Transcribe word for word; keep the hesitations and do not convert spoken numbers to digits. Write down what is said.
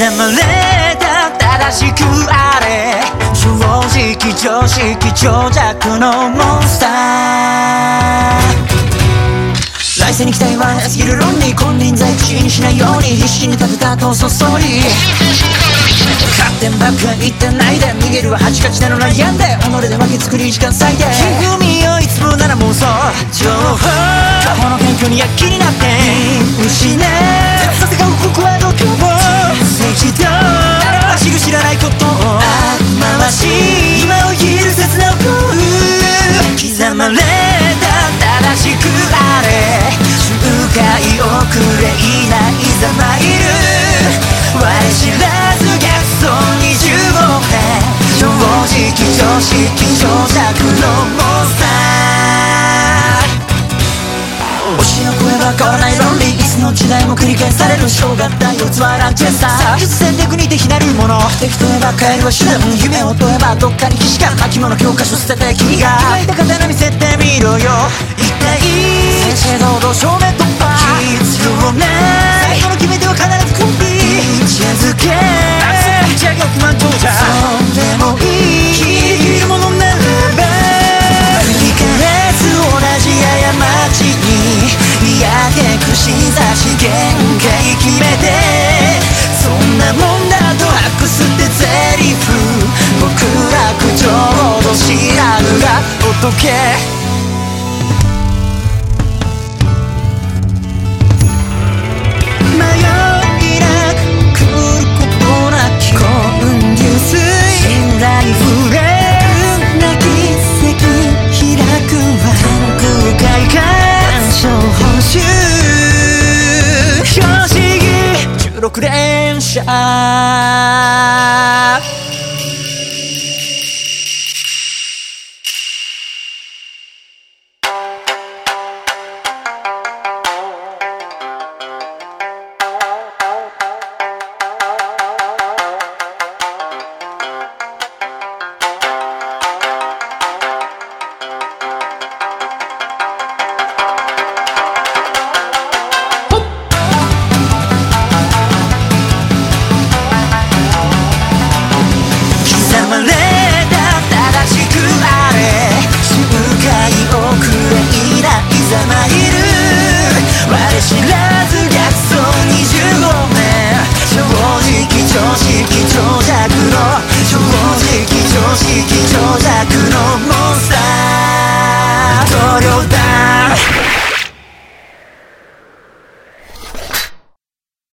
まれた正しくあれ、正直常識長尺のモンスター。来世に期待は安すぎる論理、金輪際口にしないように必死に立てた闘争ストーリー。勝手ばっか言ってないで、逃げるは八勝ちなの悩んで、己で負け作り時間割いて、ひふみよいつもなら妄想情報、過去の謙虚に躍起になって見失うさせが動くは度胸も奇跡と誰も知る知らないことを回し、今を生きる切な思い刻まれた正しくあれ、周回遅れいないざまいる我知らず逆走にじゅうごねん、正直常識長尺のモンスター。推しの声は変わらない論理、いつの時代も繰り返される生涯大器はランチェスター。戦術戦略にて非なるもの、敵といえば帰りは手段、夢を問えばどっかに既視感、巻物教科書捨てて君が描いた刀見せてみろよ。一体正々堂々正面突破必要ない最後の決め手は必ずコンビ一夜漬け、打ち上げ億万長者それでもいい生きるものならば、繰り返す同じ過ちに嫌気串刺し限界決めて、そんなもんだと白すってゼリフ、極楽浄土知らぬが仏。ろく連射知ら